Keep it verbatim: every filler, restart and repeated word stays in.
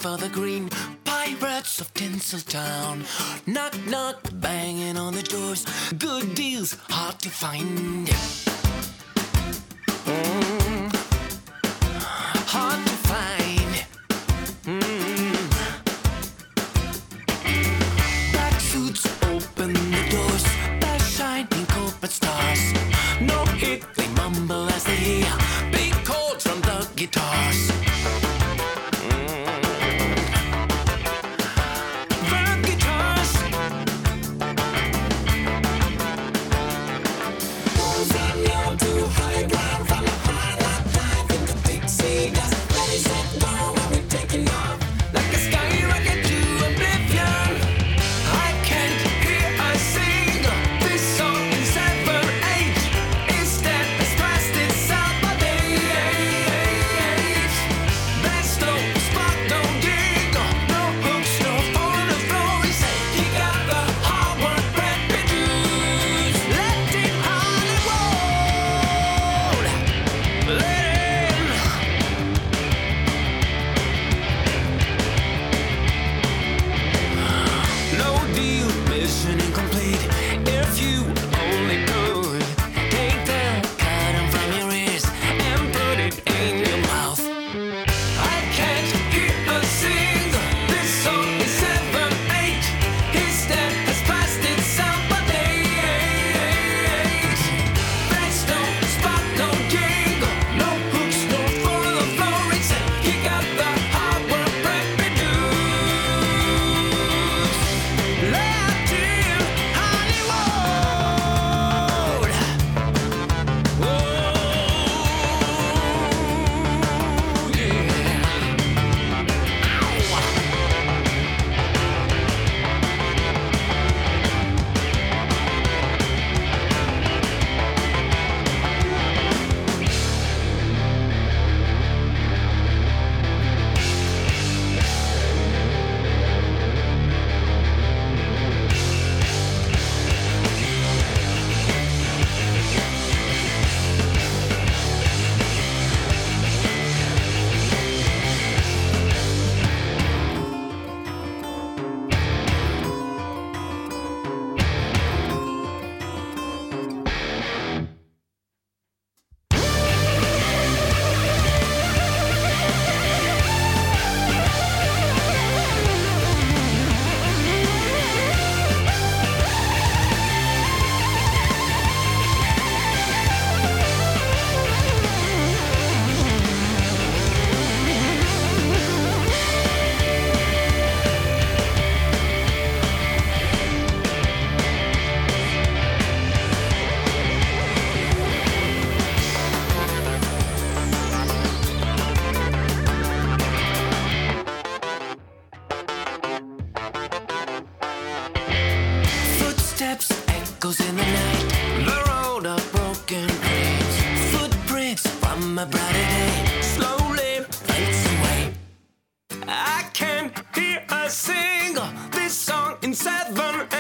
for the green. Pirates of Tinseltown. Knock, knock, banging on the doors. Good deals, hard to find. Mm. Hard to find. Mm. Black suits open the doors. They're shining corporate stars. No hit, they mumble as they hear big chords from the guitars. Mission incomplete. If you only could take the cotton from your ears and put it in your mouth. I can't hear a single. This song is seven eight. His step has passed its somebody. There's no spot, no jingle, no hooks, no for the floor. Except he got the hard work bread reduced. Footsteps, echoes in the night. The road of broken dreams. Footprints from a brighter day. Slowly fades away. I can't hear a single. This song in seven